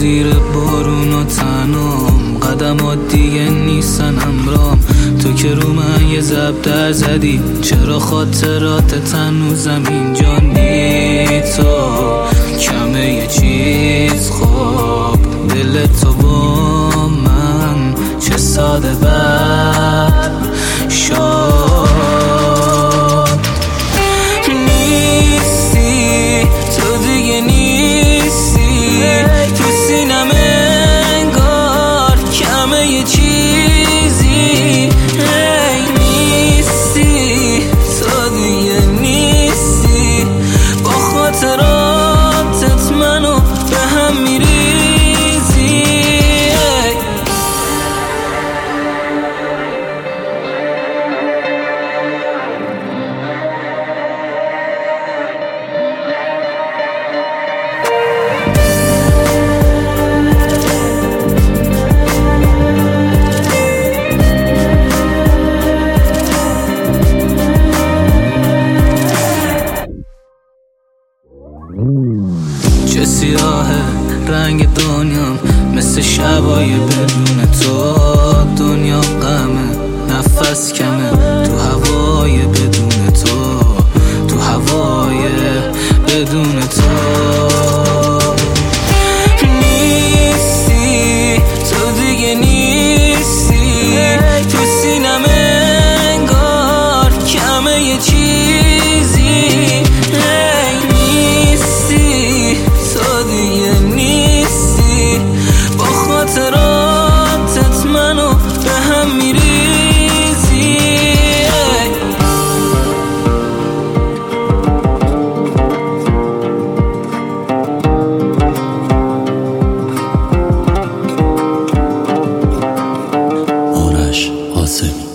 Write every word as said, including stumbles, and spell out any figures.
زیر بارون و تنام، قدمات دیگه نیستن همرام. تو که رو من یه زبدر زدی، چرا خاطرات هنوزم اینجا نی؟ تو کمه یه چیز خوب دل تو با من چه ساده بد شد. نیستی تو دیگه نیستی، تو سینم انگار کمه یه چیزی. ای نیستی تو دیگه نیستی، با خاطراتت منو به هم میریزی. چه سیاهه رنگ دنیام، مثل شبای بدون تو. دنیا غمه، نفس کمه، تو هوای بدون تو، تو هوای بدون تو. نیستی تو دیگه نیستی، تو سینم انگار کمه یه چیزی. خاطراتت منو به هم میریزی. آرش قاسمی.